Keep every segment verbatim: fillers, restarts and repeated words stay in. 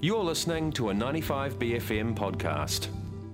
You're listening to a ninety-five B F M podcast.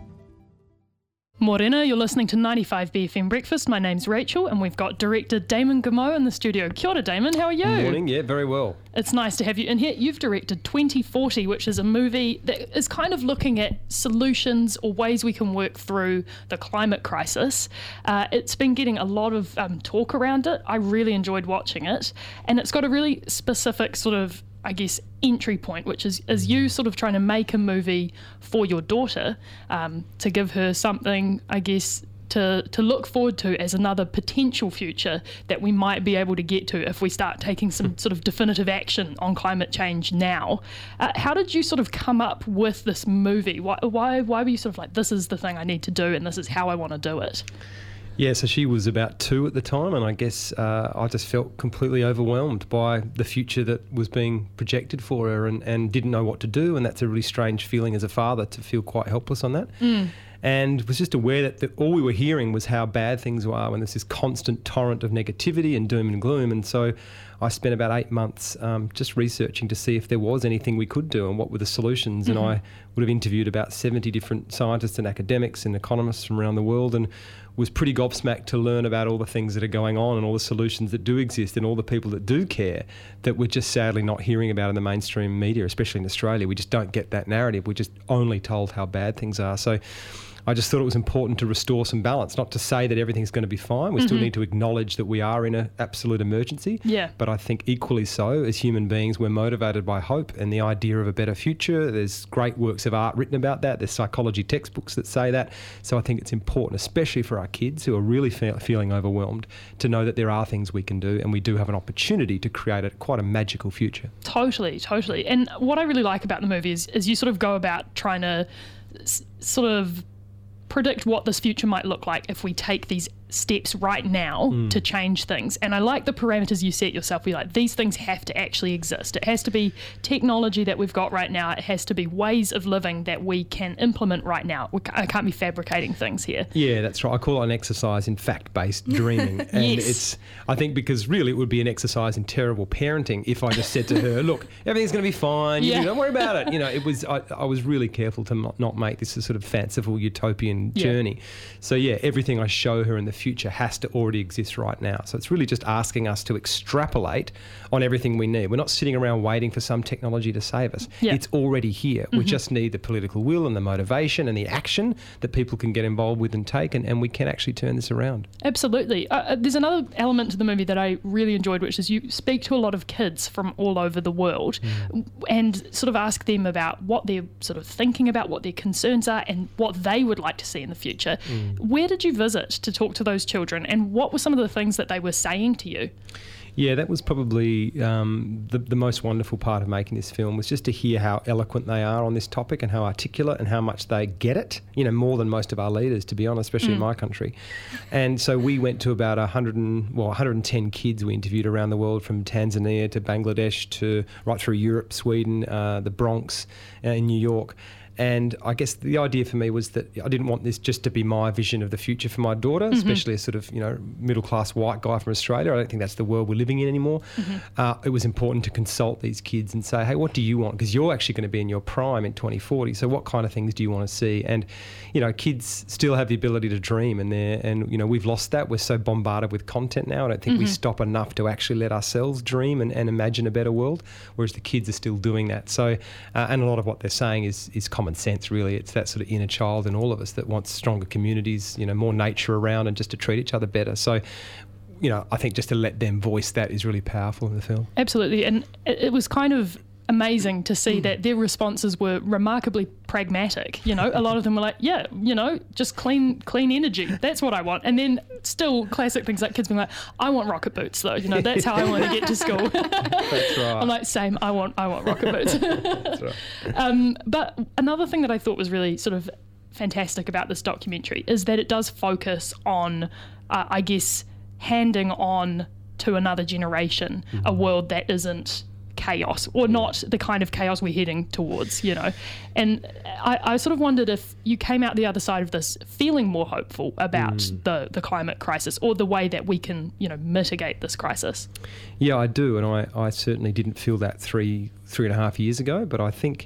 Morena, you're listening to ninety-five B F M Breakfast. My name's Rachel, and we've got director Damon Gameau in the studio. Kia ora, Damon. How are you? Morning. Yeah, very well. It's nice to have you in here. You've directed twenty forty, which is a movie that is kind of looking at solutions or ways we can work through the climate crisis. Uh, it's been getting a lot of um, talk around it. I really enjoyed watching it, and it's got a really specific sort of, I guess, entry point, which is, is you sort of trying to make a movie for your daughter, um, to give her something, I guess, to, to look forward to as another potential future that we might be able to get to if we start taking some sort of definitive action on climate change now. Uh, how did you sort of come up with this movie? Why, why, why were you sort of like, this is the thing I need to do and this is how I want to do it? Yeah, so she was about two at the time, and I guess uh, I just felt completely overwhelmed by the future that was being projected for her, and, and didn't know what to do, and that's a really strange feeling as a father, to feel quite helpless on that. Mm. And was just aware that the, all we were hearing was how bad things were when there's this constant torrent of negativity and doom and gloom. And so I spent about eight months um, just researching to see if there was anything we could do and what were the solutions. Mm-hmm. And I would have interviewed about seventy different scientists and academics and economists from around the world, and was pretty gobsmacked to learn about all the things that are going on and all the solutions that do exist and all the people that do care that we're just sadly not hearing about in the mainstream media, especially in Australia. We just don't get that narrative. We're just only told how bad things are. So I just thought it was important to restore some balance, not to say that everything's going to be fine. We mm-hmm. still need to acknowledge that we are in an absolute emergency. Yeah. But I think equally so, as human beings, we're motivated by hope and the idea of a better future. There's great works of art written about that. There's psychology textbooks that say that. So I think it's important, especially for our kids who are really fe- feeling overwhelmed, to know that there are things we can do, and we do have an opportunity to create a, quite a magical future. Totally, totally. And what I really like about the movie is, is you sort of go about trying to s- sort of predict what this future might look like if we take these steps right now mm. to change things. And I like the parameters you set yourself. You're like, these things have to actually exist. It has to be technology that we've got right now. It has to be ways of living that we can implement right now. We I can't be fabricating things here. Yeah, that's right. I call it an exercise in fact-based dreaming. And yes. it's, I think, because really it would be an exercise in terrible parenting if I just said to her, look, everything's going to be fine. You yeah. don't worry about it. You know, it was, I, I was really careful to not, not make this a sort of fanciful utopian yeah. journey. So yeah, everything I show her in the future has to already exist right now. So it's really just asking us to extrapolate on everything we need. We're not sitting around waiting for some technology to save us. Yeah. It's already here. Mm-hmm. We just need the political will and the motivation and the action that people can get involved with and take, and, and we can actually turn this around. Absolutely. Uh, there's another element to the movie that I really enjoyed, which is you speak to a lot of kids from all over the world mm. and sort of ask them about what they're sort of thinking about, what their concerns are, and what they would like to see in the future. Mm. Where did you visit to talk to those children, and what were some of the things that they were saying to you? Yeah, that was probably um, the, the most wonderful part of making this film, was just to hear how eloquent they are on this topic and how articulate and how much they get it, you know, more than most of our leaders, to be honest, especially mm. in my country. And so we went to about one hundred, well, one hundred ten kids we interviewed around the world, from Tanzania to Bangladesh to right through Europe, Sweden, uh, the Bronx, uh, in New York. And I guess the idea for me was that I didn't want this just to be my vision of the future for my daughter, mm-hmm. especially a sort of, you know, middle-class white guy from Australia. I don't think that's the world we're living in anymore. Mm-hmm. Uh, it was important to consult these kids and say, hey, what do you want? Because you're actually going to be in your prime in twenty forty. So what kind of things do you want to see? And, you know, kids still have the ability to dream, and they're, and, you know, we've lost that. We're so bombarded with content now. I don't think mm-hmm. we stop enough to actually let ourselves dream and, and imagine a better world, whereas the kids are still doing that. So, uh, and a lot of what they're saying is, is common sense, really. It's that sort of inner child in all of us that wants stronger communities, you know, more nature around, and just to treat each other better. So, you know, I think just to let them voice that is really powerful in the film. Absolutely. And it was kind of amazing to see that their responses were remarkably pragmatic. You know, a lot of them were like, yeah, you know, just clean clean energy. That's what I want. And then still classic things like kids being like, I want rocket boots though. You know, that's how I want to get to school. That's right. I'm like, same, I want I want rocket boots. That's right. Um, but another thing that I thought was really sort of fantastic about this documentary is that it does focus on, uh, I guess, handing on to another generation mm-hmm. a world that isn't chaos, or not the kind of chaos we're heading towards, you know. And I, I sort of wondered if you came out the other side of this feeling more hopeful about mm. the, the climate crisis, or the way that we can, you know, mitigate this crisis. Yeah, I do, and I, I certainly didn't feel that three three and a half years ago, but I think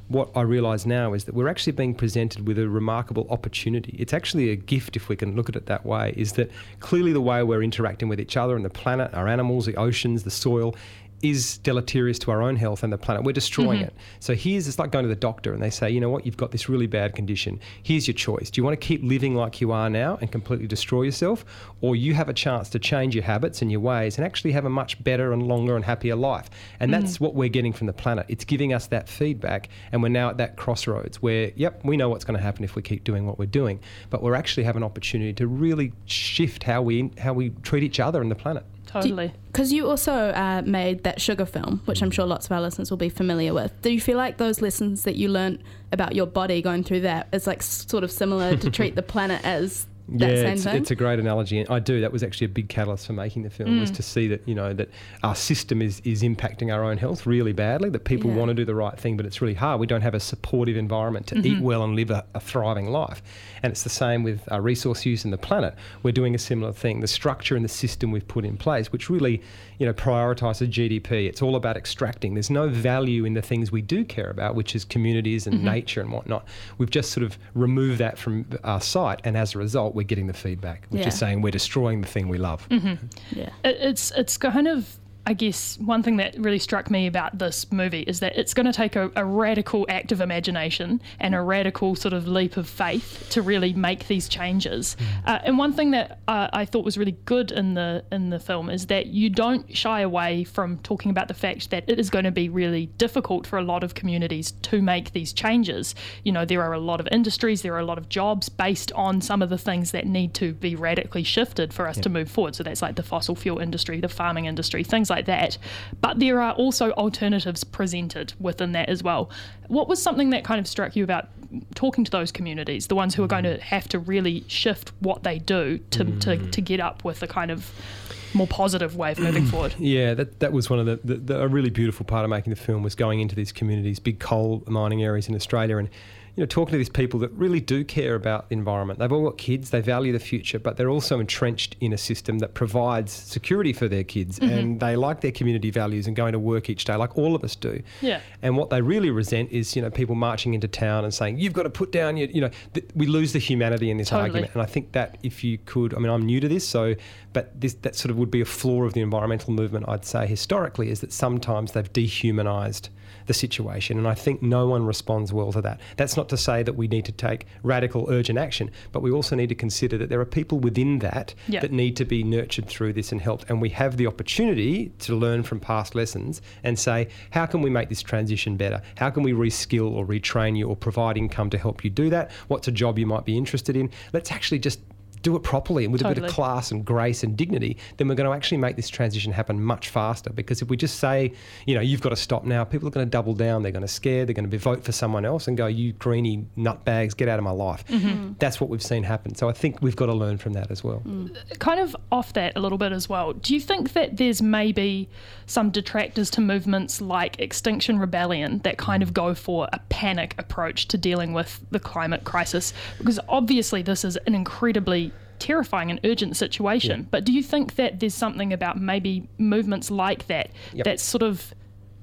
what I realise now is that we're actually being presented with a remarkable opportunity. It's actually a gift, if we can look at it that way, is that clearly the way we're interacting with each other and the planet, our animals, the oceans, the soil, is deleterious to our own health and the planet. We're destroying mm-hmm. it. So here's, it's like going to the doctor and they say, you know what, you've got this really bad condition. Here's your choice. Do you want to keep living like you are now and completely destroy yourself? Or you have a chance to change your habits and your ways and actually have a much better and longer and happier life? And that's mm. what we're getting from the planet. It's giving us that feedback, and we're now at that crossroads where, yep, we know what's going to happen if we keep doing what we're doing, but we're actually have an opportunity to really shift how we how we treat each other and the planet. Totally. Because you, you also uh, made that sugar film, which I'm sure lots of our listeners will be familiar with. Do you feel like those lessons that you learned about your body going through that is like sort of similar to treat the planet as that yeah, same it's, thing? it's a great analogy. And I do. That was actually a big catalyst for making the film, mm. was to see that, you know, that our system is, is impacting our own health really badly, that people yeah. want to do the right thing, but it's really hard. We don't have a supportive environment to mm-hmm. eat well and live a, a thriving life. And it's the same with our resource use in the planet. We're doing a similar thing. The structure and the system we've put in place, which really, you know, prioritises G D P. It's all about extracting. There's no value in the things we do care about, which is communities and mm-hmm. nature and whatnot. We've just sort of removed that from our sight, and as a result, we're getting the feedback, which yeah. is saying we're destroying the thing we love. Mm-hmm. Yeah, it, it's it's kind of, I guess, one thing that really struck me about this movie is that it's going to take a, a radical act of imagination and a radical sort of leap of faith to really make these changes. Mm. Uh, and one thing that uh, I thought was really good in the in the film is that you don't shy away from talking about the fact that it is going to be really difficult for a lot of communities to make these changes. You know, there are a lot of industries, there are a lot of jobs based on some of the things that need to be radically shifted for us yeah. to move forward. So that's like the fossil fuel industry, the farming industry, things like that. But there are also alternatives presented within that as well. What was something that kind of struck you about talking to those communities, the ones who are going to have to really shift what they do to, mm. to, to get up with a kind of more positive way of moving forward? Yeah, that that was one of the, the, the a really beautiful part of making the film, was going into these communities, big coal mining areas in Australia, and you know, talking to these people that really do care about the environment. They've all got kids, they value the future, but they're also entrenched in a system that provides security for their kids, mm-hmm. and they like their community values and going to work each day like all of us do. Yeah. And what they really resent is, you know, people marching into town and saying, you've got to put down your, you know, th- we lose the humanity in this totally. argument. And I think that if you could, I mean, I'm new to this, so, but this that sort of would be a flaw of the environmental movement, I'd say, historically, is that sometimes they've dehumanised the situation, and I think no one responds well to that. That's not to say that we need to take radical, urgent action, but we also need to consider that there are people within that yeah. that need to be nurtured through this and helped, and we have the opportunity to learn from past lessons and say, how can we make this transition better? How can we reskill or retrain you or provide income to help you do that? What's a job you might be interested in? Let's actually just do it properly and with totally. a bit of class and grace and dignity, then we're going to actually make this transition happen much faster. Because if we just say, you know, you've got to stop now, people are going to double down. They're going to scare. They're going to vote for someone else and go, you greeny nutbags, get out of my life. Mm-hmm. That's what we've seen happen. So I think we've got to learn from that as well. Mm. Kind of off that a little bit as well, do you think that there's maybe some detractors to movements like Extinction Rebellion that kind of go for a panic approach to dealing with the climate crisis? Because obviously this is an incredibly terrifying and urgent situation, yeah. but do you think that there's something about maybe movements like that yep. that's sort of,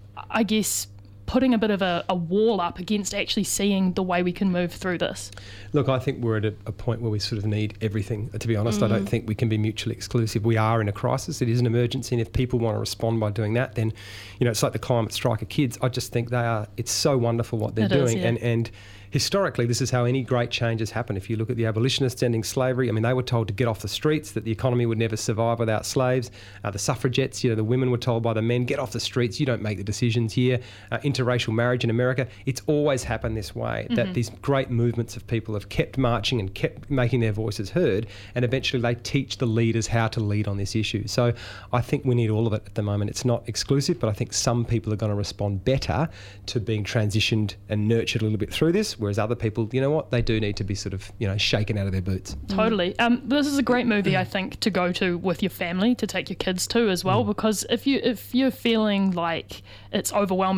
I guess, putting a bit of a, a wall up against actually seeing the way we can move through this? Look, I think we're at a, a point where we sort of need everything. To be honest, mm. I don't think we can be mutually exclusive. We are in a crisis. It is an emergency, and if people want to respond by doing that, then, you know, it's like the climate strike of kids. I just think they are, it's so wonderful what they're it doing. Is, yeah. and, and historically, this is how any great changes happen. If you look at the abolitionists ending slavery, I mean, they were told to get off the streets, that the economy would never survive without slaves. Uh, the suffragettes, you know, the women were told by the men, get off the streets, you don't make the decisions here. Uh, interracial marriage in America, it's always happened this way, mm-hmm. that these great movements of people have kept marching and kept making their voices heard, and eventually they teach the leaders how to lead on this issue. So I think we need all of it at the moment. It's not exclusive, but I think some people are going to respond better to being transitioned and nurtured a little bit through this, whereas other people, you know what, they do need to be sort of, you know, shaken out of their boots. Totally. Um, this is a great movie, I think, to go to with your family, to take your kids to as well, mm. because if you if you're feeling like it's overwhelming for you,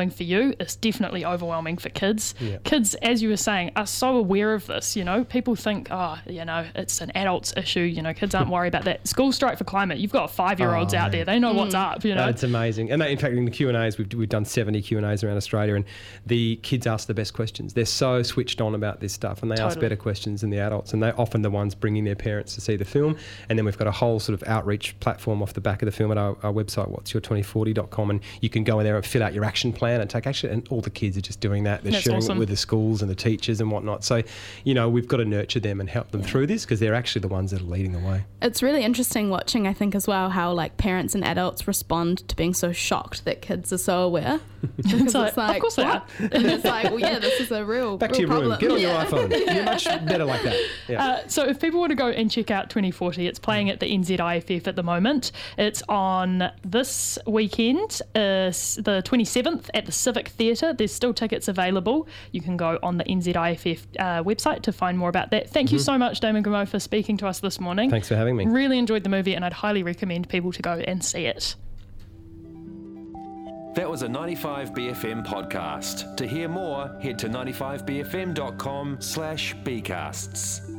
to, it's definitely overwhelming for kids. Yeah. Kids, as you were saying, are so aware of this, you know. People think, oh, you know, it's an adult's issue, you know, kids aren't worried about that. School Strike for Climate, you've got five-year-olds Oh, out man. there. They know what's up, you know. It's amazing. And they, in fact, in the Q and A's, we've, we've done seventy Q and A's around Australia, and the kids ask the best questions. They're so switched on about this stuff, and they ask Totally. better questions than the adults, and they're often the ones bringing their parents to see the film. And then we've got a whole sort of outreach platform off the back of the film at our, our website, what's your twenty forty dot com, and you can go in there and fill out your action plan and take action, and all the kids are just doing that. They're That's sharing awesome. it with the schools and the teachers and whatnot. So, you know, we've got to nurture them and help them through this, because they're actually the ones that are leading the way. It's really interesting watching, I think, as well, how like parents and adults respond to being so shocked that kids are so aware. Because So, it's like, of course they what? And it's like, well, yeah, this is a real, Back to real your room. problem. Get on Yeah. your iPhone. You're much better like that. Yeah. Uh, so if people want to go and check out twenty forty, it's playing at the N Z I F F at the moment. It's on this weekend, uh, the twenty-seventh at the Civic Theatre. There's still tickets available. You can go on the N Z I F F uh, website to find more about that. Thank you so much, Damon Gameau, for speaking to us this morning. Thanks for having me. Really enjoyed the movie, and I'd highly recommend people to go and see it. That was a ninety-five B F M podcast. To hear more, head to ninety-five B F M dot com slash B casts.